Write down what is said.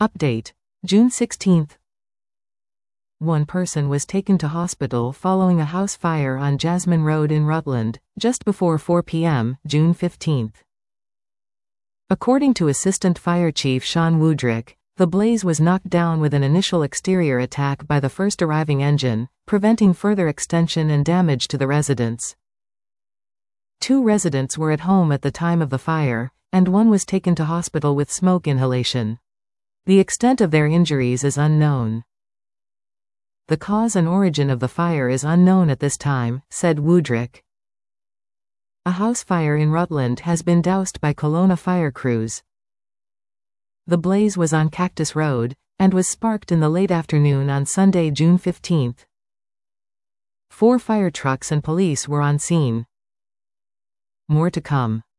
Update. June 16. One person was taken to hospital following a house fire on Jasmine Road in Rutland, just before 4 p.m., June 15. According to Assistant Fire Chief Sean Woodrick, the blaze was knocked down with an initial exterior attack by the first arriving engine, preventing further extension and damage to the residents. 2 residents were at home at the time of the fire, and one was taken to hospital with smoke inhalation. The extent of their injuries is unknown. The cause and origin of the fire is unknown at this time, said Woodrick. A house fire in Rutland has been doused by Kelowna fire crews. The blaze was on Cactus Road, and was sparked in the late afternoon on Sunday, June 15. 4 fire trucks and police were on scene. More to come.